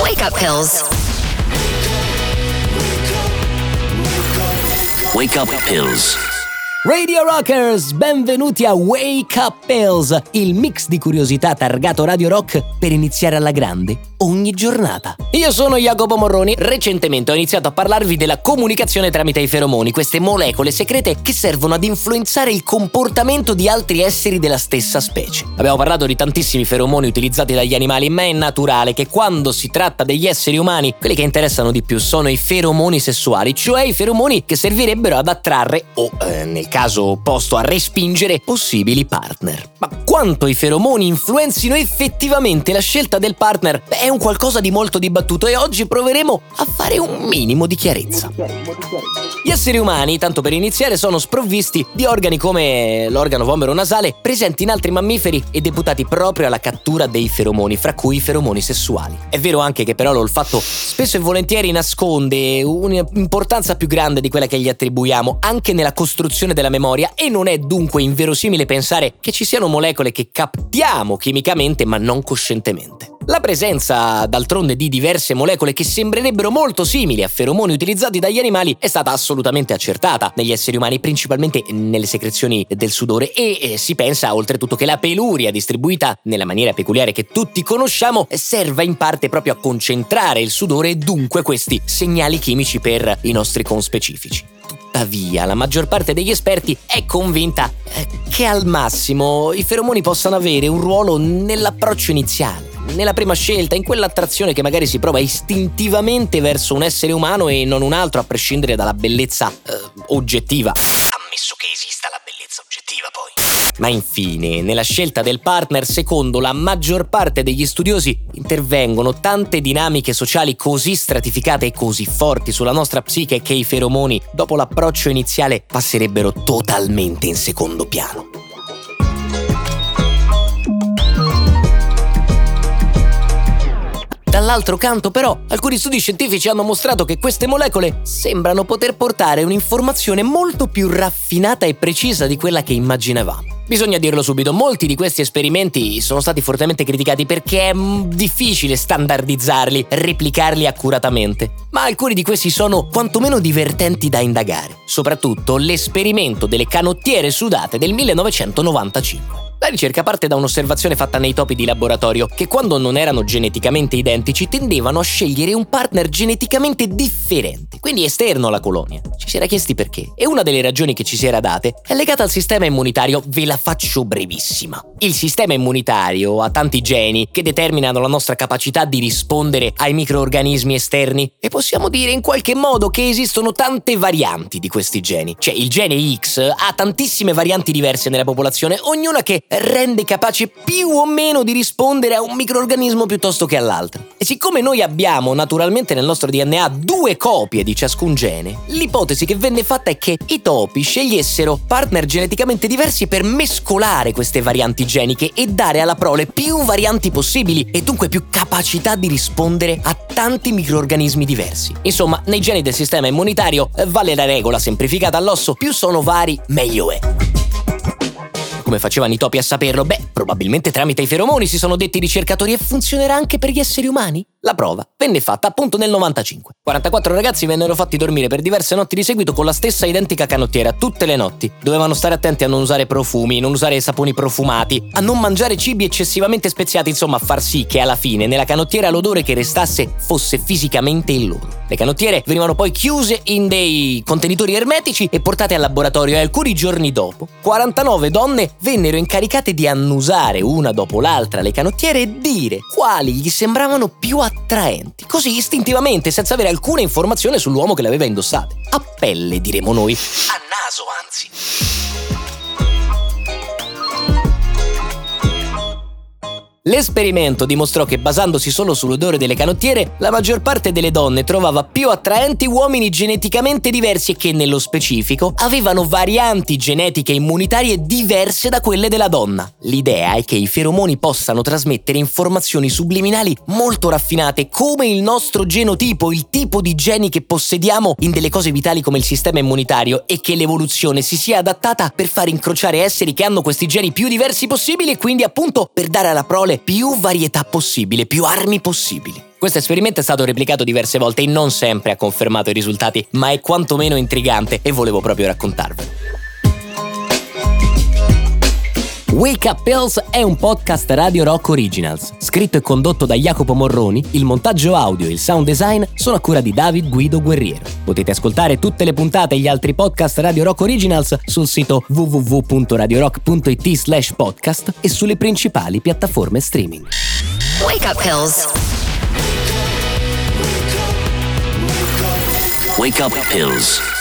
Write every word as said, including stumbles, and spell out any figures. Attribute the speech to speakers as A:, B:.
A: Wake up pills.
B: Wake up pills.
C: Radio Rockers, benvenuti a Wake Up Pills, il mix di curiosità targato Radio Rock per iniziare alla grande ogni giornata. Io sono Jacopo Morroni. Recentemente ho iniziato a parlarvi della comunicazione tramite i feromoni, queste molecole segrete che servono ad influenzare il comportamento di altri esseri della stessa specie. Abbiamo parlato di tantissimi feromoni utilizzati dagli animali, ma è naturale che quando si tratta degli esseri umani, quelli che interessano di più sono i feromoni sessuali, cioè i feromoni che servirebbero ad attrarre o, eh, nel caso opposto, a respingere possibili partner. Ma quanto i feromoni influenzino effettivamente la scelta del partner è un qualcosa di molto dibattuto e oggi proveremo a fare un minimo di chiarezza. Gli esseri umani, tanto per iniziare, sono sprovvisti di organi come l'organo vomero-nasale presenti in altri mammiferi e deputati proprio alla cattura dei feromoni, fra cui i feromoni sessuali. È vero anche che però l'olfatto spesso e volentieri nasconde un'importanza più grande di quella che gli attribuiamo anche nella costruzione della memoria e non è dunque inverosimile pensare che ci siano molecole che captiamo chimicamente ma non coscientemente. La presenza, d'altronde, di diverse molecole che sembrerebbero molto simili a feromoni utilizzati dagli animali è stata assolutamente accertata negli esseri umani, principalmente nelle secrezioni del sudore, e eh, si pensa oltretutto che la peluria, distribuita nella maniera peculiare che tutti conosciamo, serva in parte proprio a concentrare il sudore e dunque questi segnali chimici per i nostri conspecifici. Tuttavia, la maggior parte degli esperti è convinta che al massimo i feromoni possano avere un ruolo nell'approccio iniziale, nella prima scelta, in quell'attrazione che magari si prova istintivamente verso un essere umano e non un altro, a prescindere dalla bellezza eh, oggettiva. Ammesso che esista la bellezza oggettiva, poi. Ma infine, nella scelta del partner, secondo la maggior parte degli studiosi, intervengono tante dinamiche sociali così stratificate e così forti sulla nostra psiche che i feromoni, dopo l'approccio iniziale, passerebbero totalmente in secondo piano. Dall'altro canto, però, alcuni studi scientifici hanno mostrato che queste molecole sembrano poter portare un'informazione molto più raffinata e precisa di quella che immaginavamo. Bisogna dirlo subito, molti di questi esperimenti sono stati fortemente criticati perché è difficile standardizzarli, replicarli accuratamente, ma alcuni di questi sono quantomeno divertenti da indagare, soprattutto l'esperimento delle canottiere sudate del millenovecentonovantacinque. La ricerca parte da un'osservazione fatta nei topi di laboratorio che, quando non erano geneticamente identici, tendevano a scegliere un partner geneticamente differente, quindi esterno alla colonia. Ci si era chiesti perché, e una delle ragioni che ci si era date è legata al sistema immunitario. Ve la faccio brevissima. Il sistema immunitario ha tanti geni che determinano la nostra capacità di rispondere ai microorganismi esterni e possiamo dire in qualche modo che esistono tante varianti di questi geni. Cioè, il gene X ha tantissime varianti diverse nella popolazione, ognuna che rende capace più o meno di rispondere a un microorganismo piuttosto che all'altro. E siccome noi abbiamo naturalmente nel nostro D N A due copie di ciascun gene, l'ipotesi che venne fatta è che i topi scegliessero partner geneticamente diversi per mescolare queste varianti geniche e dare alla prole più varianti possibili e dunque più capacità di rispondere a tanti microorganismi diversi. Insomma, nei geni del sistema immunitario vale la regola semplificata all'osso: più sono vari, meglio è. Come facevano i topi a saperlo? Beh, probabilmente tramite i feromoni, si sono detti i ricercatori, e funzionerà anche per gli esseri umani? La prova venne fatta appunto nel novantacinque. quarantaquattro ragazzi vennero fatti dormire per diverse notti di seguito con la stessa identica canottiera, tutte le notti. Dovevano stare attenti a non usare profumi, non usare saponi profumati, a non mangiare cibi eccessivamente speziati, insomma a far sì che alla fine nella canottiera l'odore che restasse fosse fisicamente il loro. Le canottiere venivano poi chiuse in dei contenitori ermetici e portate al laboratorio, e alcuni giorni dopo quarantanove donne vennero incaricate di annusare una dopo l'altra le canottiere e dire quali gli sembravano più attraenti, così istintivamente, senza avere alcuna informazione sull'uomo che le aveva indossate. A pelle, diremo noi. A naso, anzi. L'esperimento dimostrò che, basandosi solo sull'odore delle canottiere, la maggior parte delle donne trovava più attraenti uomini geneticamente diversi e che, nello specifico, avevano varianti genetiche immunitarie diverse da quelle della donna. L'idea è che i feromoni possano trasmettere informazioni subliminali molto raffinate, come il nostro genotipo, il tipo di geni che possediamo in delle cose vitali come il sistema immunitario, e che l'evoluzione si sia adattata per far incrociare esseri che hanno questi geni più diversi possibili e quindi appunto per dare alla prole più varietà possibile, più armi possibili. Questo esperimento è stato replicato diverse volte e non sempre ha confermato i risultati, ma è quantomeno intrigante e volevo proprio raccontarvelo. Wake Up Pills è un podcast Radio Rock Originals, scritto e condotto da Jacopo Morroni, il montaggio audio e il sound design sono a cura di David Guido Guerriero. Potete ascoltare tutte le puntate e gli altri podcast Radio Rock Originals sul sito w w w punto radio rock punto i t slash podcast e sulle principali piattaforme streaming.
A: Wake Up Pills. Wake Up Pills.